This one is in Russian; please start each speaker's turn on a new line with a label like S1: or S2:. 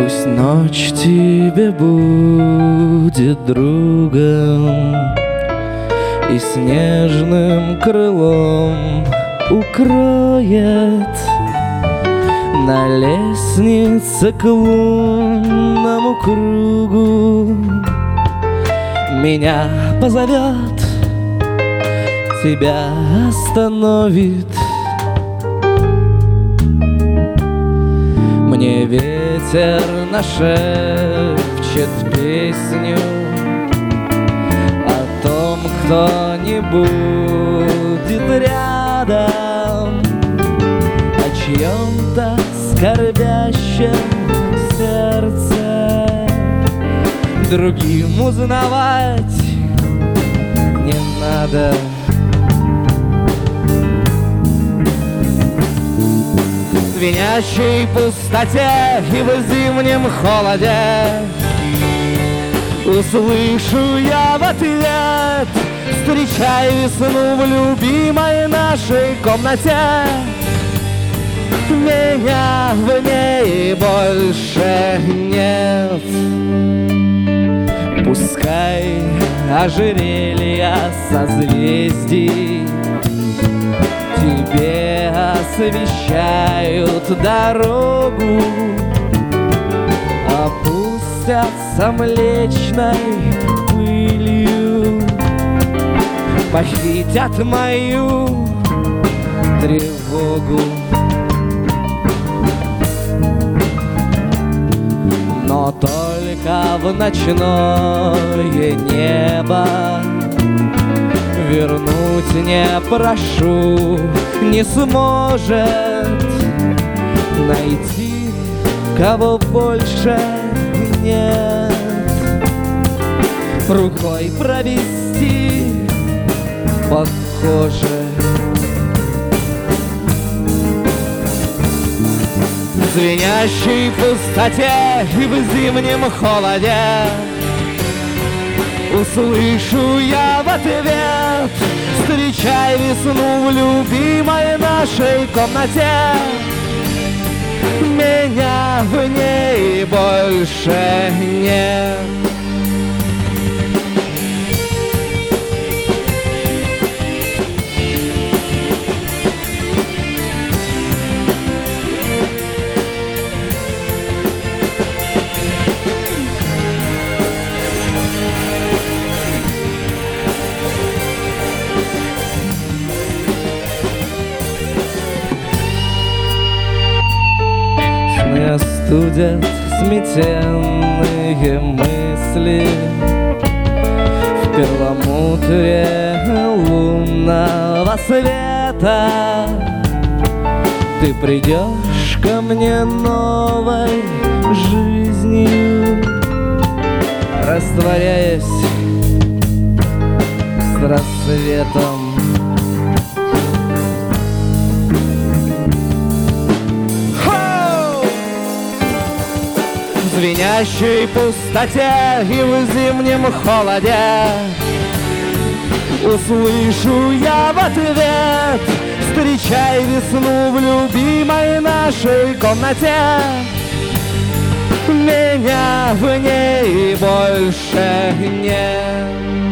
S1: Пусть ночь тебе будет другом и снежным крылом укроет. На лестнице к лунному кругу меня позовет, тебя остановит. Мне ветер нашепчет песню о том, кто не будет рядом, о чьем-то скорбящем сердце. Другим узнавать не надо. В звенящей пустоте и в зимнем холоде услышу я в ответ: встречай весну в любимой нашей комнате. Меня в ней больше нет. Пускай ожерелья созвездий тебе освещают дорогу, опустятся млечной пылью, похитят мою тревогу. Но только в ночное небо вернуть не прошу не сможет найти, кого больше нет. Рукой провести по коже. В звенящей пустоте и в зимнем холоде услышу я в ответ: встречай весну в любимой нашей комнате. Меня в ней больше нет. Остудят сметенные мысли в перламутре лунного света. Ты придешь ко мне новой жизнью, растворяясь с рассветом. В звенящей пустоте и в зимнем холоде услышу я в ответ: встречай весну в любимой нашей комнате. Меня в ней больше нет.